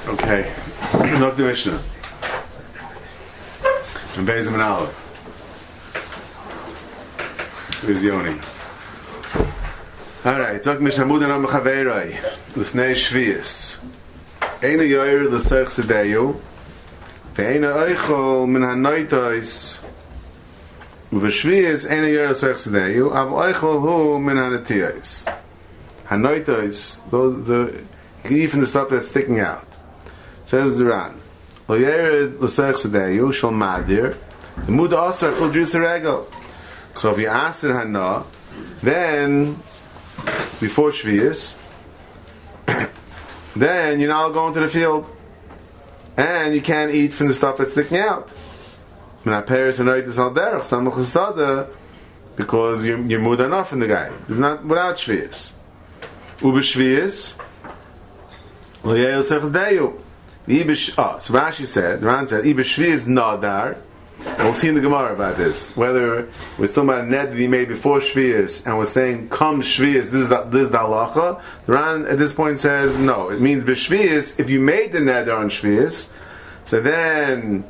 Okay. Not the Mishnah. And Bezim and Aleph. Where's Yoni? Alright, Zok Mishnah Mudan Am Chaverai Lefnei Shvius Eina Yoyer L'Serch Sedeyu Ve'eina Eichel Min HaNoitais U'V'Shvius Eina Yoyer L'Serch Sedeyu Av Eichel Hu Min HaNetiyais HaNoitais, those, you can eat from the stuff that's sticking out. Says the Ran Lo Yoyer L'Serch Sedeyu Shal Madir The Muda Asar Ful Drus HaRegel. So if you Aser Hana, then before Shvius, then you're not going to the field, and you can't eat from the stuff that's sticking out. Because you're moved enough from the guy. It's not without Shvius. Ube Shvius, so Rashi said, the Ran said, Ibe Shvius Nadar. And we'll see in the Gemara about this, whether we're talking about a ned that he made before Shvius, and we're saying, come Shvius, this is the halacha. The Ran at this point says, no, it means b'Shvius, if you made the ned on Shvius, so then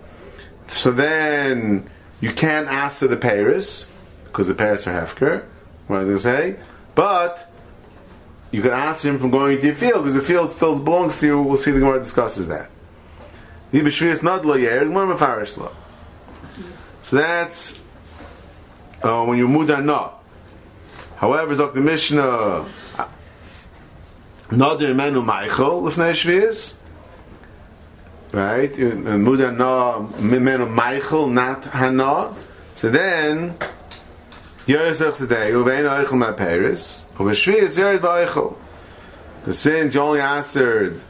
you can't ask for the Paris, because the Paris are hefker, what do they say? But you can ask him from going into your field, because the field still belongs to you. We'll see the Gemara discusses that. B'Shvius not lo yer, Gemara mefarish lo. So that's when you muda na. However, Zok the Mishnah Nadir Menu Meichel Lefnei Shvius, right? Muda na Menu Meichel, not Hana. So then Yerisach Sedei Uvein Eichel Ma Paris Uve Shvius Yerid V'Eichel. Because since you only answered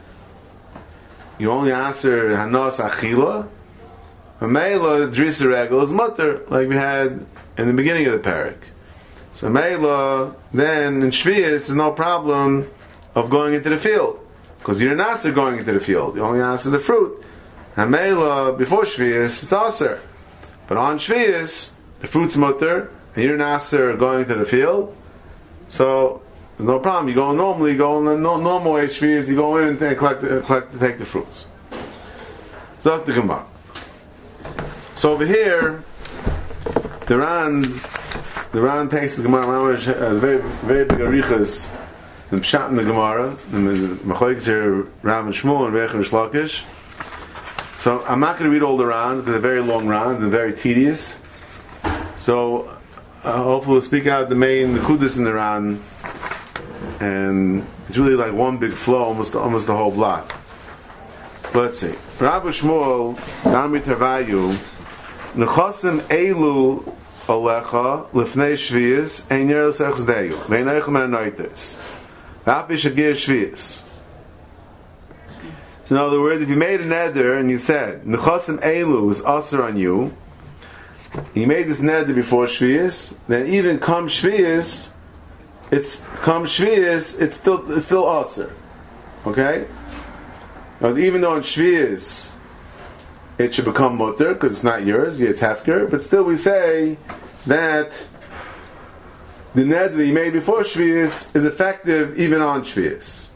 Hanas Achila, Meila Drisa Regel is mutter, like we had in the beginning of the parak. So Meila, then in Shvius, is no problem of going into the field, because you're not going into the field. You only answer the fruit. And Meila before Shvius, it's aser. But on Shvius, the fruit's mutter, and you're not going into the field. So there's no problem. You go normally, normal way Shvius. You go in and take the fruits. So the Gemara. So over here, the Ran takes the Gemara as very, very big arichas and pshat in the Gemara, and the Machoiks here, Rav and Shmuel and Reich and Shlakish. So I'm not going to read all the Ran, because they're very long Rans and very tedious. So hopefully we'll speak out the Kudus in the Ran, and it's really like one big flow, almost the whole block. So let's see. Rav and Shmuel, Damri Tarvayu, Nechasim Eilu Alecha Lefnei Shvius Ein Yer L'Serch Sedeyu Ve'ein Eichel Men HaNoitais V'Afi Shagir Shvius. So in other words, if you made a neder and you said Nechasim Eilu is aser on you, made this neder before Shvius, then even come Shvius, it's still aser. Okay? Now, even though in Shvius it should become mutter because it's not yours, it's hefker, but still we say that the neder that you made before Shvius is effective even on Shvius.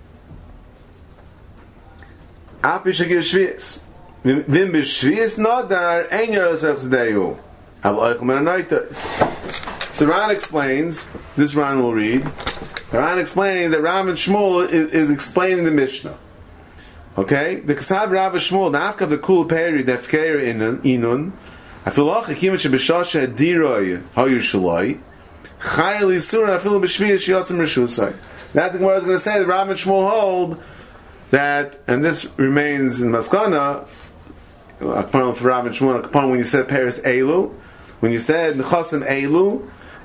Api shagir Shvius. Vim b'Shvius nadar ein Yerisach Sedeyu Av Eichel Men HaNoitais. So Ran explains, this Ran will read, Ran explains that Rav and Shmuel is explaining the Mishnah. Okay, the Kasav Rav Shmuel, the Afka of the Kul Peri, the Fkeir Inun, Afilach Akimet Shebeshasha Diroi Hayu Shaloi, Chayil Yisura Afilu B'Shvius Yotzim Reshusai. That the Gemara is going to say that Rav and Shmuel hold that, and this remains in Maskana, upon for Rav and Shmuel, upon when you said Paris Eilu, when you said Nechasim Eilu,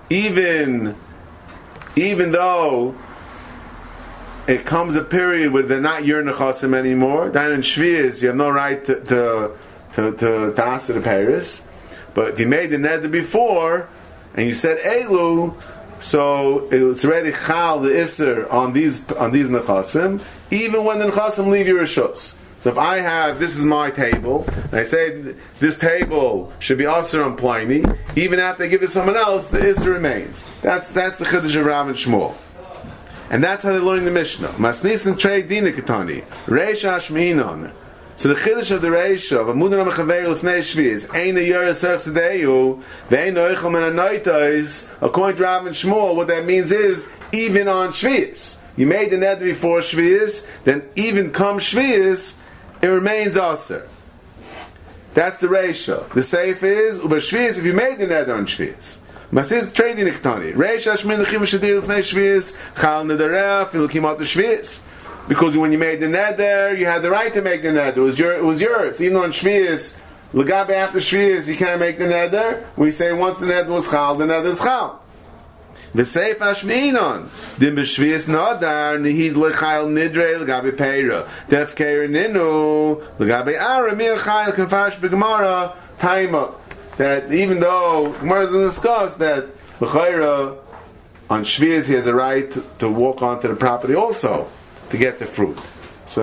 even though it comes a period where they're not your nechasim anymore. Then in Shvius, you have no right to ask the Paris. But if you made the neder before and you said Elu, so it's already chal the iser on these nechasim, even when the nechasim leave your rishus. So if I have, this is my table, and I say this table should be aser on Pliny, even after I give it to someone else, the iser remains. That's the chiddush of Rav and Shmuel. And that's how they're learning the Mishnah. Masnisin trei dina ketani. Reisha ashminon. So the chiddush of the Reisha of Amudan HaMechaver L'fnei Shvius Ein Yara Serch Sedeyu Ve'ein Oichel Men HaNoitos. According to Rav and Shmuel, what that means is even on Shvius. You made the neder before Shvius, then even come Shvius, it remains aser. That's the Reisha. The Seif is Uba Shvius if you made the neder on Shvius. Masis trading Iktani. Reisha Ashmin L'chim Shadir L'fnei Shvius Chal Nederef L'kimat Shvius. Because when you made the neder, you had the right to make the neder. It was yours. Even on Shvius, L'gabe after Shvius, you can't make the neder. We say once the neder was chal, the neder is chal. V'seif hashminon. Dim b'shvius nadar, nihid l'chayel nidre, l'gabe peira. Def keir ninu, l'gabe ara, mir chayel kenfash b'gemara, taima. That even though, Gemara is going to discuss that, l'chayra, on Shvius, he has a right to walk onto the property also, to get the fruit. So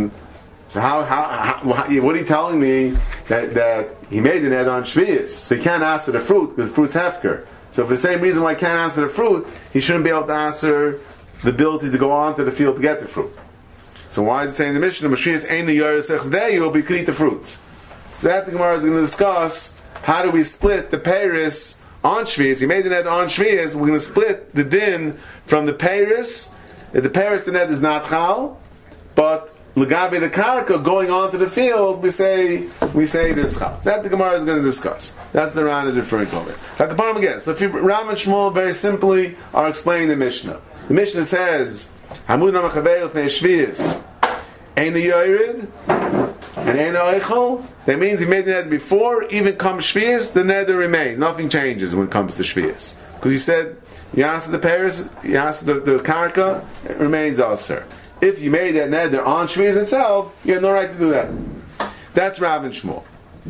what are you telling me that he made the neder on Shvius? So he can't answer the fruit because the fruit's hefker. So for the same reason why he can't answer the fruit, he shouldn't be able to answer the ability to go onto the field to get the fruit. So why is it saying in the Mishnah, Mashiach ain't the Yeres Echzdei, but you can eat the fruits? So that the Gemara is going to discuss, how do we split the Paris on Shvius? He made the neder on Shvius, we're going to split the din from the Paris. If the Paris the net is not chal, but L'gabe the karka going onto the field, we say it is chal. That the Gemara is going to discuss. That's the Ran is referring to it. Takaparam again. So if Ram and Shmuel very simply are explaining the Mishnah. The Mishnah says, Hamud HaMechaver L'fnei Shvius Ein Yored and Ein Oichel. That means he made the neder before, even come Shvius, the neder remains. Nothing changes when it comes to Shvius. Because he said, you answer the Paris, you answer the karka, it remains aser. If you made that neder on Shvius itself, you have no right to do that. That's Rav and Shmuel.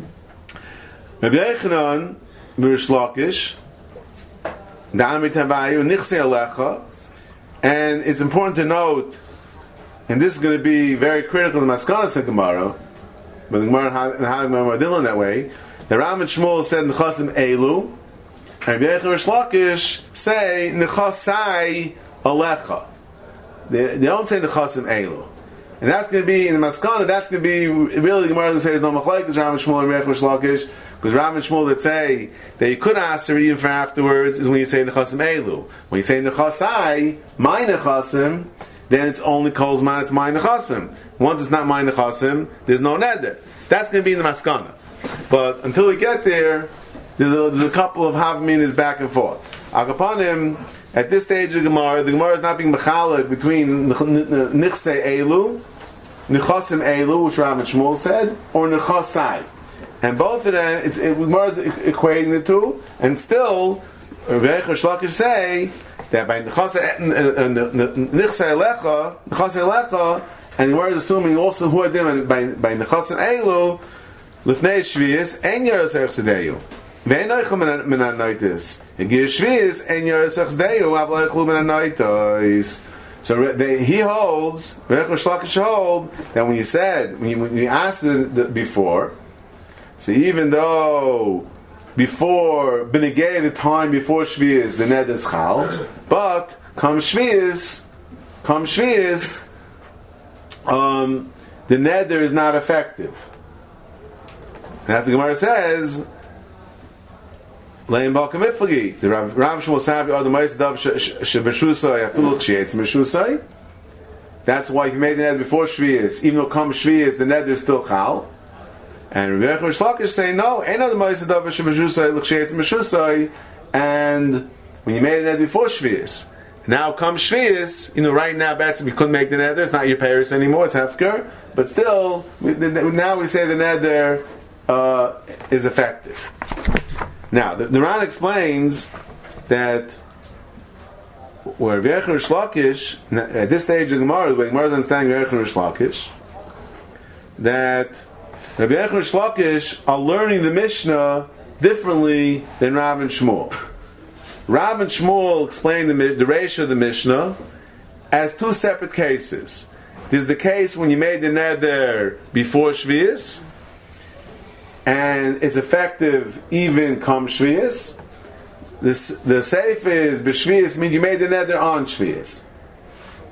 Rabbi Yochanan, Rish Lakish, Da'amri Tavayu, Nichse Alecha, and it's important to note, and this is going to be very critical in Maskanas and Gemara, but the Gemara and how Gemara dealing that way, that Rav and Shmuel said Nechasim Elu, and Rabbi Yochanan and Rish Lakish say Nechasai Alecha. They don't say Nechasim Elu. And that's going to be, in the Maskana, that's going to be, really the Gemara is going to say there's no Machlaik, because Rav and Shmuel and Rabbi Yochanan and Rish Lakish, because Rav and Shmuel that say that you could answer even for afterwards is when you say Nechasim Elu. When you say Nechasai, my Nechasim, then it's only Kol's man, it's my Nechasim. Once it's not my Nechasim, there's no Neder. That's going to be in the Maskana. But until we get there, there's a couple of Havminas back and forth. Akapanim, at this stage of the Gemara is not being mechalek between Nichse Elu, Nechasim Elu, which Rav and Shmuel said, or Nechasai. And both of them, Gemara is equating the two, and still, Rabbi Yochanan and Rish Lakish say that by Nichse Alecha, and Gemara is assuming also who are them by Nechasim Elu, L'fnei Shvius, Ein Yeres Echzdei. Ve'ein Oichel Men HaNoitos. And Gir Shvius, Ein Yeres Echzdei, Av Oichel Men HaNoitos. So he holds, Rabbi Yochanan and Rish Lakish hold, that when you asked it before, so even though before Benegay, the time before Shvius, the neder is chal, but come Shvius, the neder is not effective. And as the Gemara says, Lein Balka Miflagi, the Rav Shmuel Savi or the Ma'is Dav Shebeshusai Afiluk Sheitz Meshusai. That's why if you made the neder before Shvius, even though come Shvius, the neder is still chal. And Rabbi Yochanan and Rish Lakish say no, ain't no the Ma'is Dav Shebeshusai L'Sheitz Meshusai. And when you made the neder before Shvius, now come Shvius, right now we couldn't make the neder. It's not your Paris anymore; it's hefker. But still, now we say the neder is effective. Now, the Ran explains that where Rabbi Yochanan and Rish Lakish, at this stage of the Gemara, when Gemara is understanding Rabbi Yochanan and Rish Lakish, that Rabbi Yochanan and Rish Lakish are learning the Mishnah differently than Rav and Shmuel. Rav and Shmuel explain the ratio of the Mishnah as two separate cases. There's the case when you made the neder before Shvius, and it's effective even come Shvius. The Seif is b'Shvius means you made the neder on Shvius.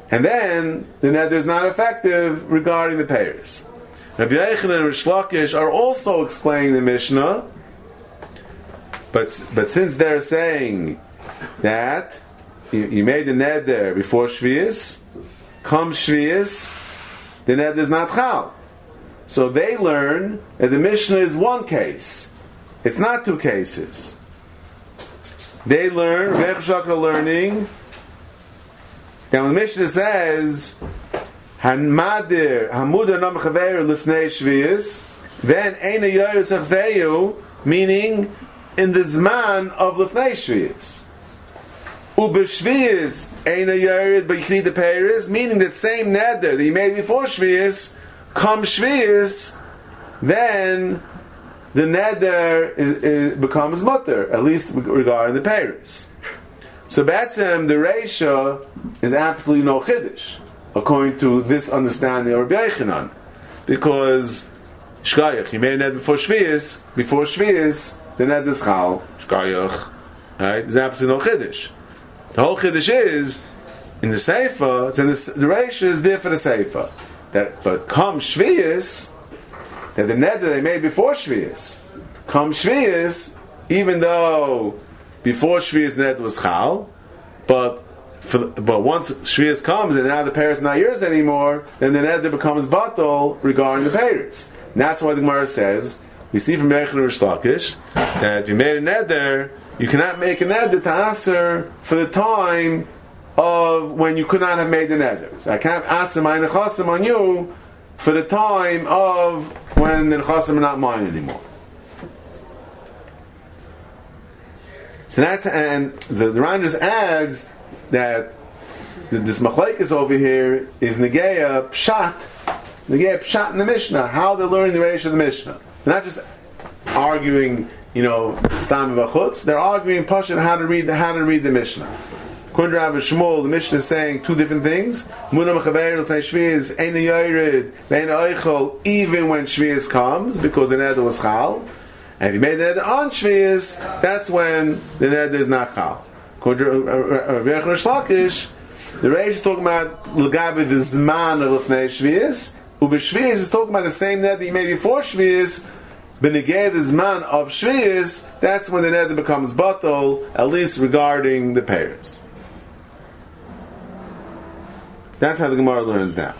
And then the neder is not effective regarding the payers. Rabbi Yochanan and Rish Lakish are also explaining the Mishnah, but since they're saying that you made the neder before Shvius, come Shvius, the neder is not chal. So they learn that the Mishnah is one case. It's not two cases. They learn, Rabbi Yochanan learning, that when the Mishnah says, Hanmadir, Hamuda Nam Chaveru Lifnei Shvius, then Eina Yoris Achveyu, meaning in the Zman of Lifnei Shvius. Ubeshvius Eina Yorid B'Yichri the Peiris, meaning that same neder that he made before Shvius, come Shvius, then the neder becomes mutter, at least regarding the Peiris. So Batsem, the Reisha is absolutely no Chiddush, according to this understanding of Rabbi Yochanan. Because Shkayach, he made a net before Shvius, the net is Chal, Shkayach, right? There's absolutely no Chiddush. The whole Chiddush is, in the Seifa, so the Reisha is there for the Seifa. But come Shvius, that the net that they made before Shvius, come Shvius, even though before Shvius net was Chal, but once Shvius comes and now the parents not yours anymore, then the neder becomes batal regarding the parents. And that's why the Gemara says, we see from Yochanan and Rish Lakish, that if you made a neder, you cannot make a neder to answer for the time of when you could not have made the neder. So I can't answer my nechasim on you for the time of when the nechasim are not mine anymore. So that's, and the Ran just adds that this machlekes over here is negeya pshat in the Mishnah, how they're learning the Reish of the Mishnah. They're not just arguing, stam v'chutz. They're arguing pashut how to read the Mishnah. According to Rav Shmuel, the Mishnah is saying two different things. Munam chaver l'fnei Shvius eina yored ve'eina oichol, even when Shvius comes, because the neder was chal. And if you made the neder on Shvius, that's when the neder is not chal. According to Rabbi Yochanan Rish Lakish, the Reish is talking about l'gabe the zman of l'fnei Shvius, u'b'Shvius is talking about the same neder you made before Shvius, b'negei the zman of Shvius, that's when the neder becomes batal, at least regarding the payers. That's how the Gemara learns now.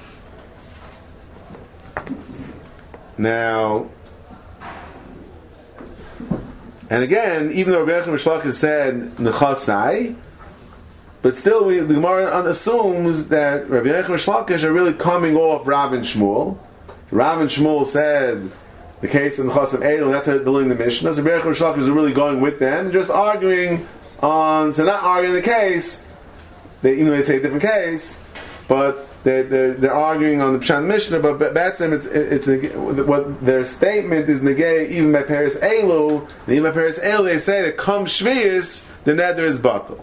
And again, even though Rabbi Yochanan Rish Lakish said nechasai, but still the Gemara assumes that Rabbi Yochanan Rish Lakish are really coming off Rav and Shmuel. Rav and Shmuel said the case of Nechasim Eilu, that's how they're learning the Mishnah. So Rabbi Yochanan Rish Lakish is really going with them. They're just arguing so not arguing the case, even though they say a different case, but they're arguing on the Pshat Mishnah, but Batsem, it's what their statement is negay even by Paris Eilu, and even by Paris Eilu they say that come Shvius, the neder is batal.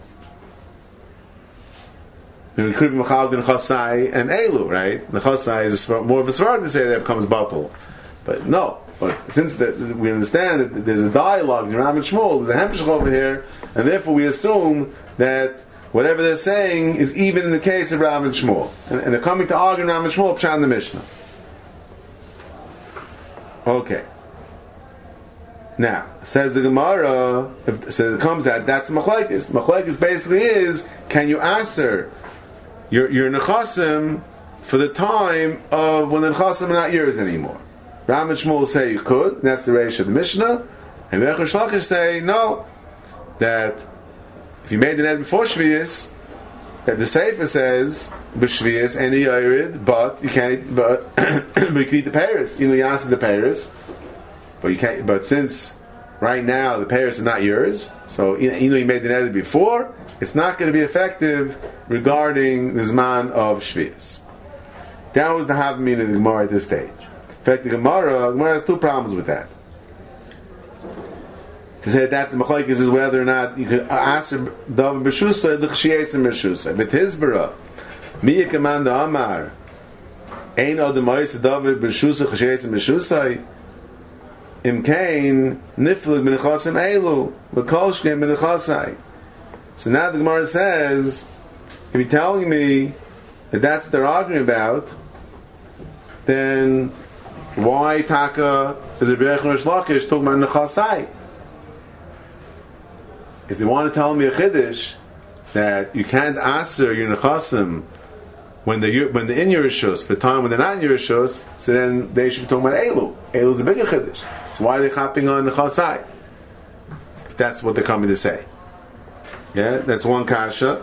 And it could be Machal din Chasai and Eilu, right? The Chasai is more of a svara to say that it becomes batal. But no, since we understand that there's a dialogue in Rav and Shmuel, there's a hemshech over here, and therefore we assume that whatever they're saying is even in the case of Rav and Shmuel. And they're coming to argue Rav and Shmuel pshat in the Mishnah. Okay. Now, says the Gemara, so it comes out, that's machlekes. Machlekes basically is, can you answer your nechasim for the time of when the nechasim are not yours anymore? Rav and Shmuel say you could, and that's the Reish of the Mishnah. And Yochanan Rish Lakish say, no, that if you made the neder before Shvius, that the Seifa says b'Shvius any yored, but you can't. But you can eat the peiros. You answer the peiros, but you can't. But since right now the peiros are not yours, so you made the neder before, it's not going to be effective regarding the zman of Shvius. That was the havamina of the Gemara at this stage. In fact, the Gemara has two problems with that. To say that the machlokes is whether or not you can answer davar b'shusay the chshiyetz b'shusay. V'tizbara miya kamanda amar ein od ma'is davar b'shusay chshiyetz b'shusay imkain niflig b'nechasim eilu v'kol shkem b'nechasai. So now the Gemara says, if you're telling me if that's what they're arguing about, then why Taka is a Rebbe Rish Lakish talking about Nechasai? If they want to tell me a Chiddush that you can't answer your Nechasim when they're in your Rishos, for the time when they're not in your Rishos, so then they should be talking about Elu. Elu is a bigger Chiddush. So why are they hopping on Nechasai? If that's what they're coming to say. Yeah, that's one kasha.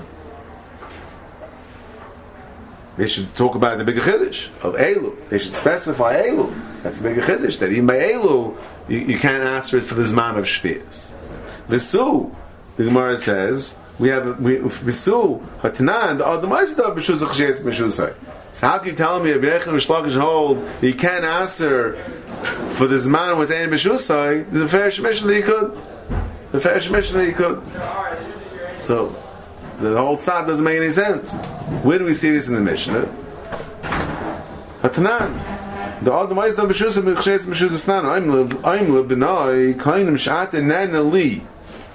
They should talk about the bigger chiddush of Elu. They should specify Elu. That's the bigger chiddush. That even by Elu, you can't answer it for the Zman of Shvius. Visu, the Gemara says, Visu, Hatanan, the Ma'aseh b'shusach she'etz b'shusach. So how can you tell me a Rebbe Rish Lakish hold that you can't answer for the Zman with Ein b'shusach? There's a fair shemishn that you could. The fair shemishn that you could. So, the whole tzad doesn't make any sense. Where do we see this in the Mishnah? Hatanan. The Adam Ma'aseh b'shusach b'chshetz b'shusach snano. I'm lebinai kainim sh'at enena li.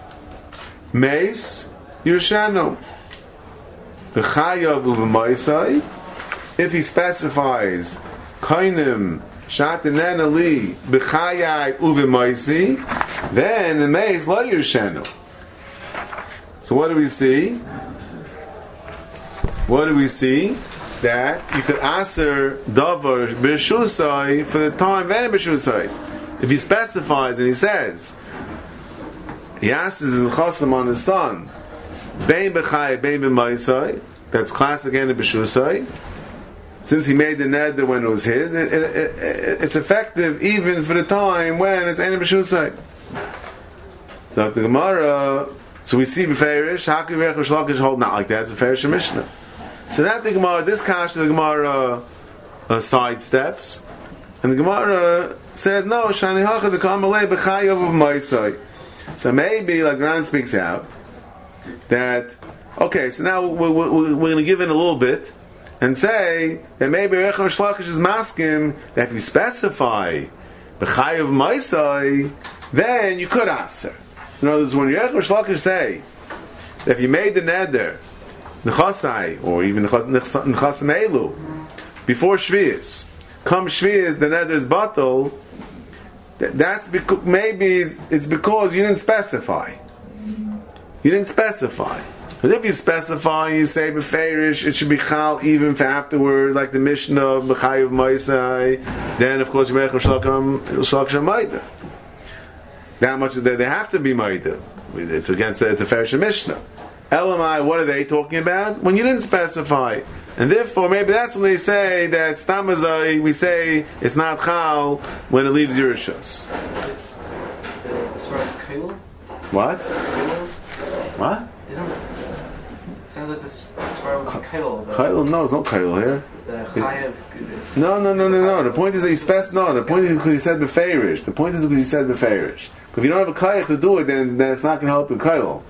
Meis Yershano. B'chayav u'v'maisai. If he specifies kainim sh'at enena li b'chayai u'v'maisi, then the meis lo Yershano. So what do we see? What do we see? That you could answer davar b'shusai for the time and b'shusai. If he specifies and he says, he asks his chasam on his son, bein b'chai, bein b'maisai. That's classic and b'shusai. Since he made the neder when it was his, it's effective even for the time when it's and b'shusai. So the Gemara. So we see b'feirish, how can Rebbe Rish Lakish hold not like that? It's a fairish Mishnah. So that the Gemara, this kasha, the Gemara sidesteps, and the Gemara says, no, shani hacha the kamalei b'chayav of ma'isai. So maybe, like Ran speaks out, that, okay, so now we're going to give in a little bit, and say that maybe Rebbe Rish Lakish is masking that if you specify b'chayav ma'isai, then you could answer. In other words, when Rebbe Rish Lakish say that if you made the neder, nechasai, or even nechasim elu, before Shvius, come Shvius, the neder is batal, that's because, maybe it's because you didn't specify. You didn't specify. But if you specify, you say b'feirish, it should be chal even for afterwards, like the Mishnah of B'chayav Ma'isai, then of course Rebbe Rish Lakish Ma'ida. That much they have to be ma'ida. It's against it's a Farish Mishnah. Elamai, what are they talking about? When you didn't specify. And therefore, maybe that's when they say that Stamazai, we say it's not chal when it leaves Yerushos. As far as Kail? What? What? Isn't it? Sounds like this as far as Kail. Kail? No, it's not Kail here. The Chayav. No. The point is that he specified. No, the point is because he said befeirish. The point is because he said befeirish. If you don't have a kayach to do it, then it's not going to help with kail.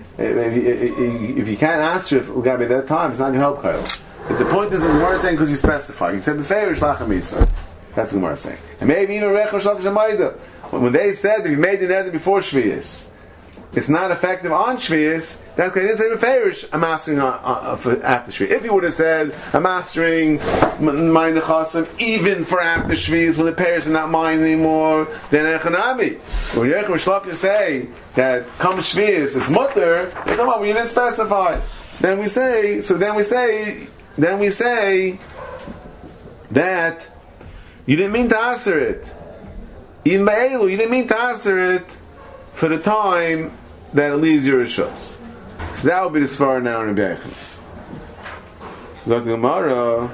If you can't answer it at that time, it's not going to help kail. But the point is that the Gemara is saying because you specify. You said befeirish lachamisa. That's the Gemara saying. And maybe even Rebbe Rish Lakish when they said that you made the neder before Shvius, it's not effective on Shvius. That's because he didn't say befeirish. I'm mastering for after Shvius. If he would have said I'm mastering my nechasim even for after Shvius when the parents are not mine anymore, then echanami. When Rebbe Rish Lakish say that come Shvius it's mutter, they come up. You didn't specify. So then we say that you didn't mean to answer it. Even by Elu, you didn't mean to answer it for the time that it leaves your rishos. So that would be the svara now in Rebbe Yochanan. Dr. Gemara.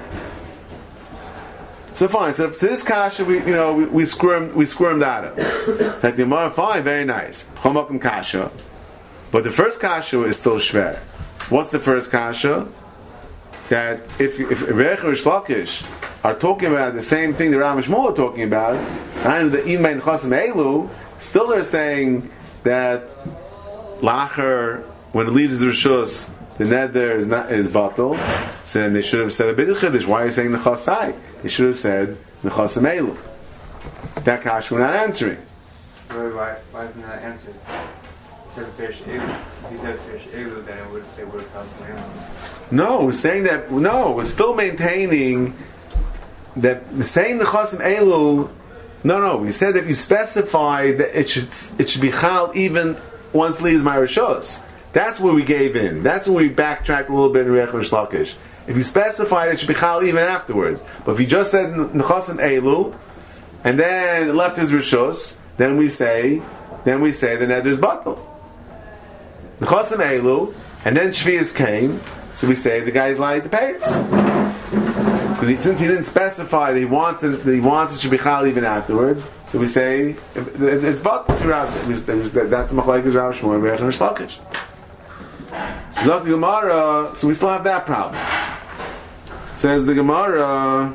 So fine. So to this kasha, we squirmed out of. Dr. Gemara, fine, very nice. Chomakim kasha, but the first kasha is still shver. What's the first kasha? That if Rebbe Rish Lakish are talking about the same thing the Ram and Shmuel are talking about, and the Imay Nechasim Elu, still they're saying that Lacher, when it leaves the Rishus, the neder is batal. So then they should have said a bigger chiddush. Why are you saying Nechasai? They should have said Nechasim Elu. That kash we're not answering. Why isn't that answered? said fish igloo. He said fish igloo, then they would have come down. No, we're saying that. No, we're still maintaining that the same nechasim elu. No. We said that you specify that it should be chal even once leaves my rishos. That's where we gave in. That's when we backtracked a little bit in Reich Shlakish. If you specify that it should be chal even afterwards, but if you just said nechasim elu and then left his rishos, then we say the neder's batal. Nechasim elu, and then shvius came, so we say the guy's lying to parents. Because since he didn't specify that he wants it should be chal even afterwards, so we say it's batal. That's the machlokes Rav Shmuel and Reich Shlakish. So the Gemara, so we still have that problem. Says the Gemara,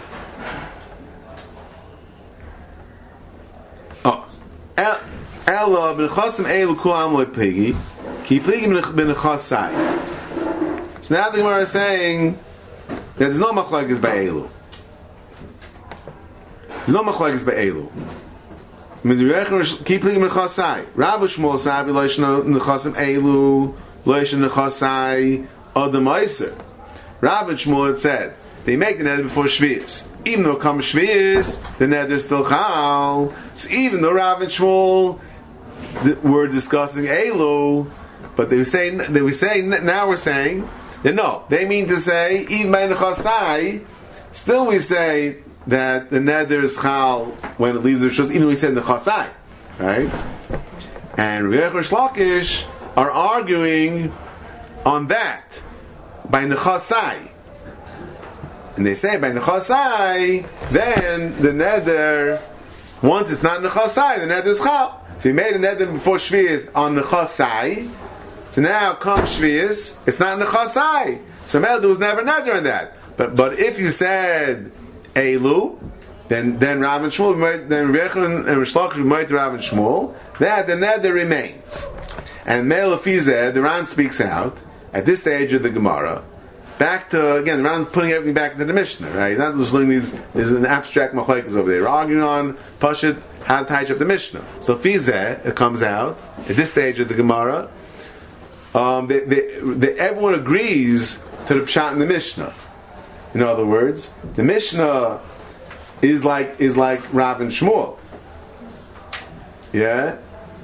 Ella b'nechasim elu kulam le'pligi, ki pligi b'nechasai. So now the Gemara is saying that there's no machlokes by elu. There's no machlokes by elu. Ki pligi b'nechasai. Rabbi Shmuel sabi lo'ishno nechasim elu lo'ishno nechasai adam meiser. Rabbi Shmuel had said they make the neder before Shvius. Even though it comes Shvius, the neder is still chal. So even though Rabbi Shmuel were discussing elu, but now we're saying that no, they mean to say even by nechasai, still we say that the neder is chal when it leaves the rishos, even though we said nechasai, right? And Reich Shlakish are arguing on that by nechasai, and they say by nechasai, then the neder, once it's not nechasai, the neder is chal. So you made a neder before Shvius on nechasai. So now comes Shvius, it's not nechasai. So there was never neder on that. But if you said elu, then Rav and Shmuel, then Rechon and Rishlakish might Rav and Shmuel, that the neder remains. And Mele Fizeh, the Ran speaks out at this stage of the Gemara. Back to, again, the Ran's putting everything back into the Mishnah, right? Not just looking these, there's an abstract machlokes over there. We're arguing on Pashut, how to tie up the Mishnah. So Fizeh, it comes out at this stage of the Gemara. Everyone agrees to the Pshat in the Mishnah. In other words, the Mishnah is like Rav and Shmuel. Yeah?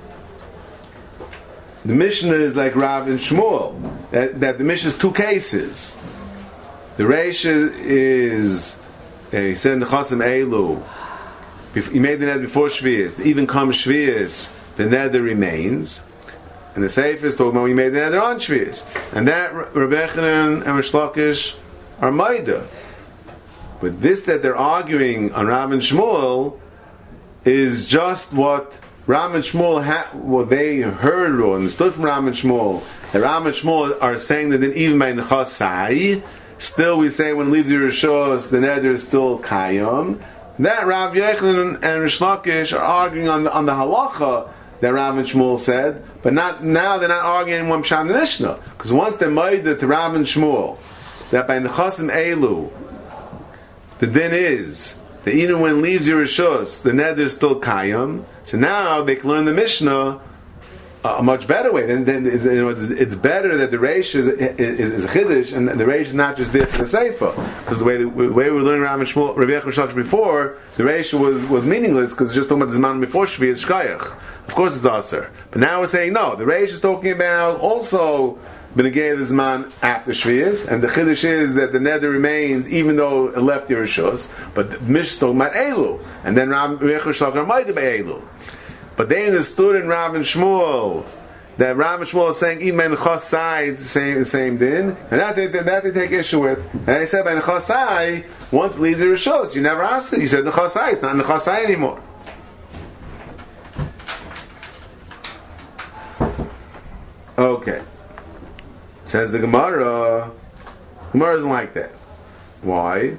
The Mishnah is like Rav and Shmuel. That the Mishnah is two cases. The Reish is he said Nechasim Elu. He made the neder before Shvius. Even comes Shvius, the neder remains. And the Sefer is talking about when he made the neder on Shvius. And that Rabbi Yechanan and Rish Lakish are Maida. But this that they're arguing on Rav and Shmuel is just what Rav and Shmuel what they heard or understood from Rav and Shmuel. The Rav and Shmuel are saying that then even by Nechasai, still we say when it leaves your Rishos, the neder is still Kayom. That Rav Yechanan and Rish Lakish are arguing on the halacha that Rav and Shmuel said, but not now. They're not arguing one pshat in the Mishnah, because once they made it to Rav and Shmuel that by Nechasim Elu the din is that even when it leaves your Rishos, the neder is still Kayom. So now they can learn the Mishnah a much better way. Then it's better that the Reish is Chiddush, and the Reish is not just there for the Sefer. Because the way we were learning Rav and Shmuel, Rabbi Yechanan before, the Reish was meaningless because it's just talking about the Zman before Shvi is Shkayach. Of course it's Aser. But now we're saying no, the Reish is talking about also B'negei the Zman after Shvius, and the Chiddush is that the neder remains even though it left your Rishos, but the Mish is talking about Elu. And then Rabbi Yechanan might be Elu. But they understood in Rav and Shmuel that Rav and Shmuel is saying even by Nechasai the same din, and that they take issue with. And they said by Nechasai, once it leaves the Rishos, you never asked it. You said Nechasai, it's not Nechasai anymore. Okay. Says the Gemara. Gemara isn't like that. Why?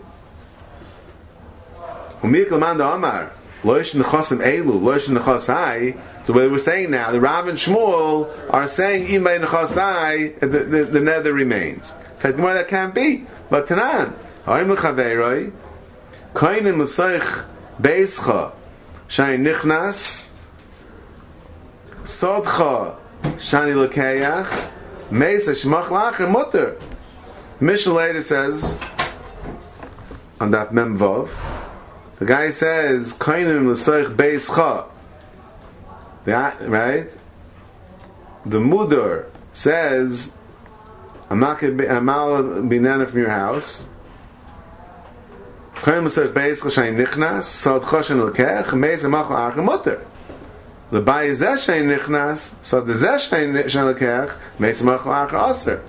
Amar. Loish nechasim elu, loish nechasai. So what we're saying now, the Rav and Shmuel are saying even by nechasai the nether remains. In fact, that can't be. But Tanan, Ha'im l'chaveiroi, Koinin l'soich beischa, Shayin nichnas, Sodcha shani l'keach, mesa shmach lacher mutter. Mishnah later says, on that memvav, the guy says, kainim l'soich beis cha. Right? The mudar says, I'm not going to be nana from your house. Kainim l'soich beis cha shani nichnas, sod choshen l'keach, mesa shmach lacher mutter. The bay zeh shani nichnas, sod the zeh shani l'keach, mesa shmach lacher aser.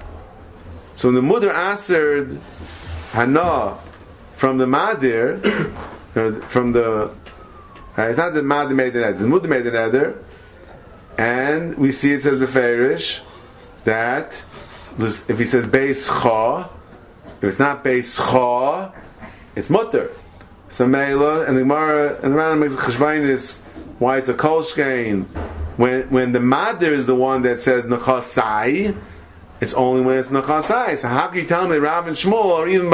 So when the mudar answered hana from the madir, from the it's not the madir made the neder, the mudar made the neder, and we see it says beferish that if he says beis cha, if it's not beis cha, it's mutter. So Meila and the Gemara and the Rambam makes a cheshbainis why it's a kol shkein when the madir is the one that says nechasai. It's only when it's nechasai. So how can you tell me Rav and Shmuel, or even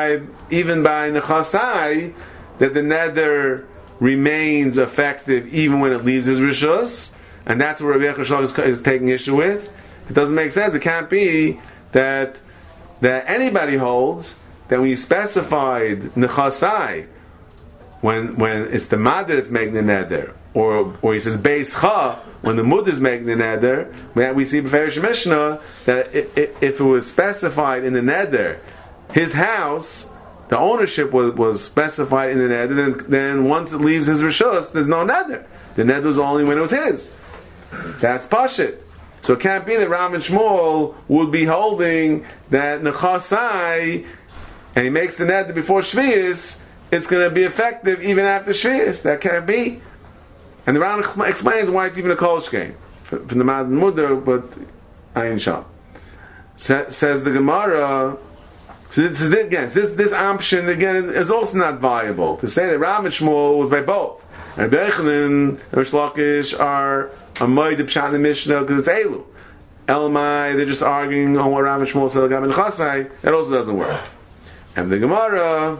by nechasai, that the neder remains effective even when it leaves his rishus? And that's what Rabbi Yechon is taking issue with. It doesn't make sense. It can't be that anybody holds that when you specified nechasai, when it's the mad that's making the neder, or he says beis cha, when the mud is making the neder, we see b'ferish Mishnah that if it was specified in the neder, his house, the ownership was specified in the neder, then once it leaves his rishus, there's no neder. The neder was only when it was his. That's pashit. So it can't be that Rav and Shmuel would be holding that nechasai, and he makes the neder before Shvius, it's going to be effective even after Shvius. That can't be. And the Rambam explains why it's even a kol shkein from the Mad Mudar, but Ayin Sham. Says the Gemara. So this option again is also not viable. To say that Rav and Shmuel was by both, and Rabbi Yochanan and Rish Lakish are a moed pshat in the Mishnah because it's Elu. Elamai, they're just arguing on what Rav and Shmuel said about Chasai. That also doesn't work. And the Gemara.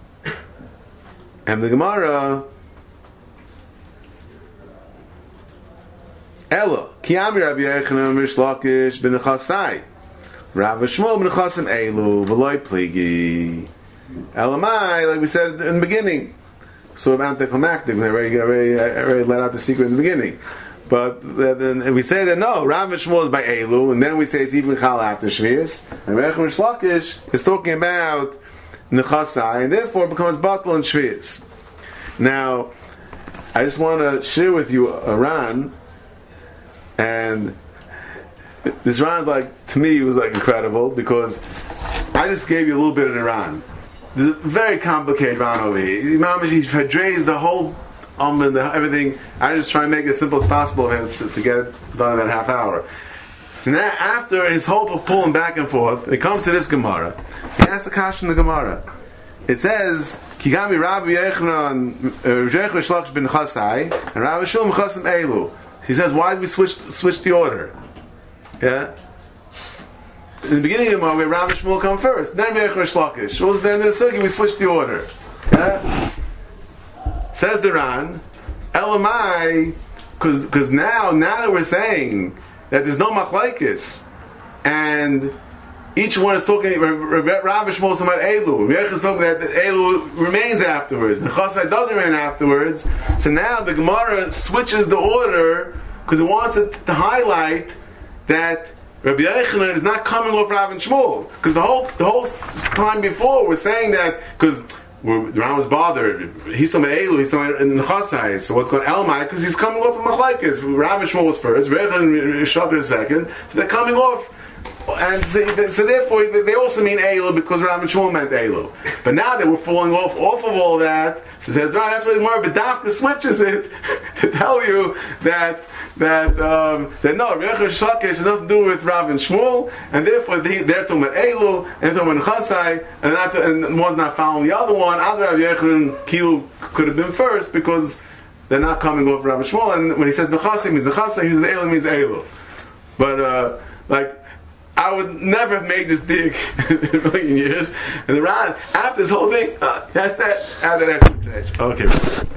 Ella, Kiyami Rabbi Yochanan Rish Lakish ben Chasai, Rav Shmuel ben Chasim Elu v'loy pligi. Elamai, like we said in the beginning, sort of anticlimactic. I already let out the secret in the beginning. But then we say that no, Rav Shmuel is by Elu, and then we say it's even Chal after Shvius, and Rabbi Yochanan Rish Lakish is talking about Nechasai, and therefore becomes Batal and Shvius. Now, I just want to share with you a Ran. And this Ran, to me, was incredible because I just gave you a little bit of the Ran. There's a very complicated Ran over here. Imam he portrays the whole and everything. I just try to make it as simple as possible to get it done in that half hour. So now, after his whole pulling back and forth, it comes to this Gemara. He asks the question in the Gemara. It says, Kigami Rabbi Yochanan Rish Lakish ben Chasai and Rabbi Shmuel ben Chasim Elu. He says, why did we switch the order? Yeah? In the beginning of the Gemara, Rav and Shmuel come first. Then Rabbi Yochanan Rish Lakish. What was the end of the sugi? We switched the order. Yeah? Says the Ran, Elamai, because now that we're saying that there's no machlokes, and each one is talking, Rav and Shmuel is talking about Elu. Rabbi Yochanan is talking that Elu remains afterwards. The Chasai doesn't remain afterwards. So now the Gemara switches the order because it wants it to highlight that Rabbi Yochanan is not coming off Rav and Shmuel. Because the whole time before we're saying that because Ram was bothered. He's talking about Elu. He's talking about Nechasai. So what's going on Elmai? Because he's coming off from Machlokes. Rav and Shmuel was first. Rabbi Yochanan and Shloker is second. So they're coming off. And so therefore they also mean Elu because Rav and Shmuel meant Elu. But now that we're falling off of all that, so says that's why the Gemara B'dafka switches it to tell you that no, Rabbi Yochanan has nothing to do with Rav and Shmuel, and therefore they're talking about Elu and they're talking about Chasai, and one's not following the other one. Other Rabbi Yochanan Kilu could have been first because they're not coming off Rav and Shmuel. And when he says Nechasai means Nechasai, he says Elu means Elu. But I would never have made this dig in a million years. And the Ran, after this whole thing, that's that. After that, okay.